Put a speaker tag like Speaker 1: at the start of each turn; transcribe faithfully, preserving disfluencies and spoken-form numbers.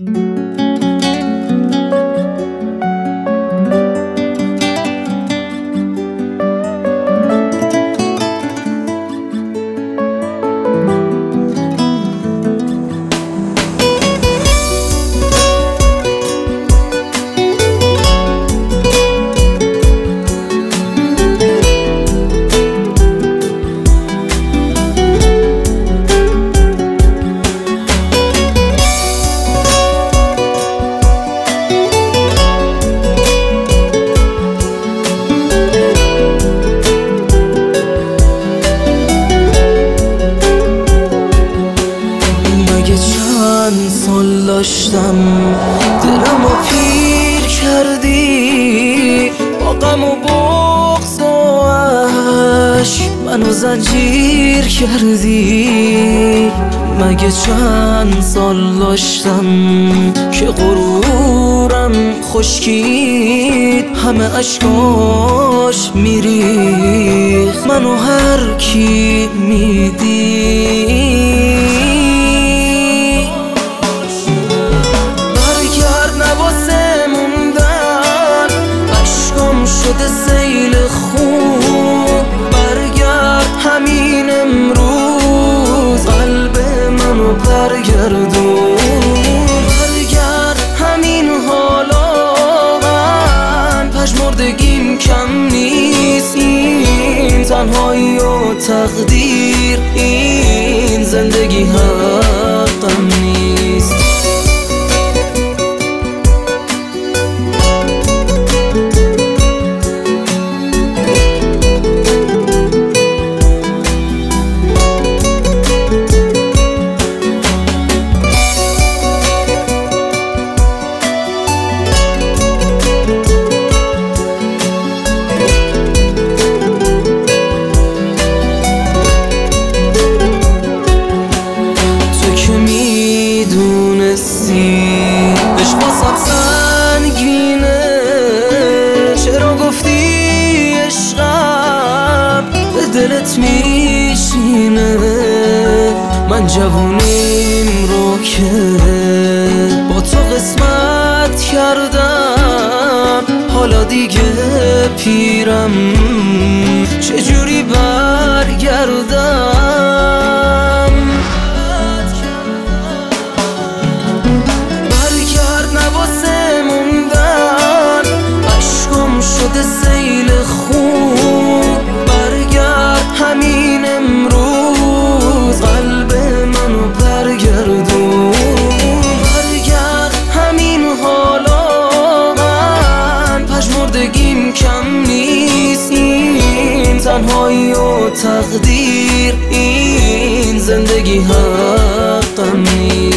Speaker 1: سال داشتم دلمو پیر کردی، با غم و بغض و عشق منو زنجیر کردی. مگه چند سال داشتم که غرورم خشکید، همه اشکاش میریخت منو هر کی میدید. شده سیل خون، برگرد همین امروز قلب منو برگردون. برگرد همین حالا، من پژمردگیم کم نیست. این تنهایی و تقدیر، این زندگی حقم نیست. عشق واسم سنگینه، چرا گفتی عشقم به دلت میشینه؟ من جوونیم رو که با تو قسمت کردم، حالا دیگه پیرم چجوری برگردم؟ شده سیل خون، برگرد همین امروز قلب منو برگردون. برگرد همین حالا، من پژمردگیم کم نیست. این تنهایی و تقدیر، این زندگی حقم نیست.